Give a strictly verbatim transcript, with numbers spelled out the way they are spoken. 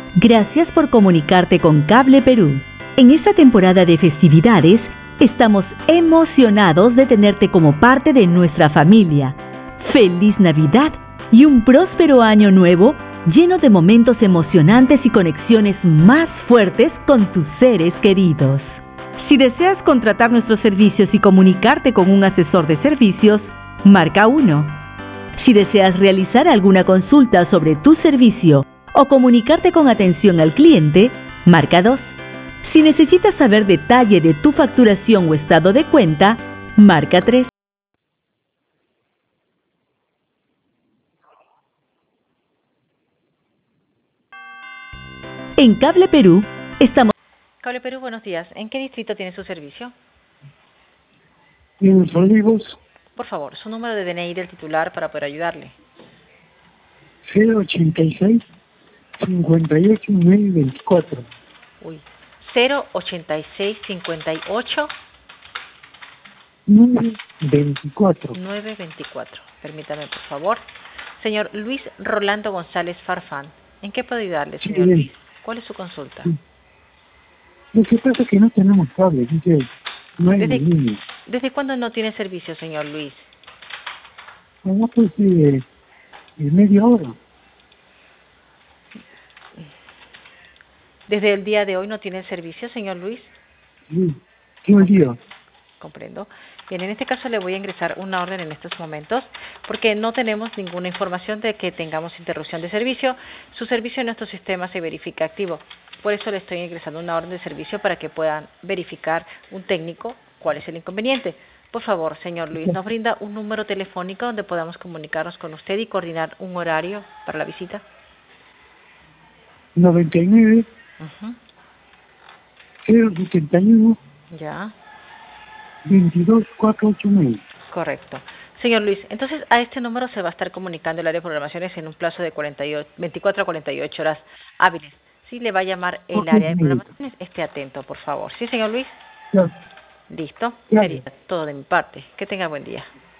Gracias por comunicarte con Cable Perú. En esta temporada de festividades, estamos emocionados de tenerte como parte de nuestra familia. ¡Feliz Navidad y un próspero año nuevo lleno de momentos emocionantes y conexiones más fuertes con tus seres queridos! Si deseas contratar nuestros servicios y comunicarte con un asesor de servicios, marca uno. Si deseas realizar alguna consulta sobre tu servicio o comunicarte con atención al cliente, marca dos. Si necesitas saber detalle de tu facturación o estado de cuenta, marca tres. En Cable Perú, estamos... Cable Perú, buenos días. ¿En qué distrito tiene su servicio? En Los Olivos. Por favor, su número de D N I del titular para poder ayudarle. cero ochenta y seis, cincuenta y ocho, nueve veinticuatro. Uy, cero ochenta y seis, cincuenta y ocho, nueve veinticuatro. nueve veinticuatro. Permítame, por favor. Señor Luis Rolando González Farfán, ¿en qué puedo ayudarle, señor Sí, Luis? ¿Cuál es su consulta? sí. Lo que pasa es que no tenemos cable, dice, no hay ¿Desde, línea. ¿Desde cuándo no tiene servicio, señor Luis? No, pues de, de media hora. ¿Desde el día de hoy no tiene servicio, señor Luis? Sí, todo el día. Comprendo. Bien, en este caso le voy a ingresar una orden en estos momentos porque no tenemos ninguna información de que tengamos interrupción de servicio. Su servicio en nuestro sistema se verifica activo. Por eso le estoy ingresando una orden de servicio para que puedan verificar un técnico cuál es el inconveniente. Por favor, señor Luis, ¿nos brinda un número telefónico donde podamos comunicarnos con usted y coordinar un horario para la visita? noventa y nueve, Uh-huh. cero setenta y uno, Ya, veintidós, cuatrocientos ochenta y nueve. correcto. Señor Luis, entonces a este número se va a estar comunicando el área de programaciones en un plazo de cuarenta y ocho, veinticuatro a cuarenta y ocho horas hábiles. Sí, le va a llamar el Ok, área de señorita. programaciones. Esté atento, por favor. ¿Sí, señor Luis? Claro, Listo. claro. Sería todo de mi parte. Que tenga buen día.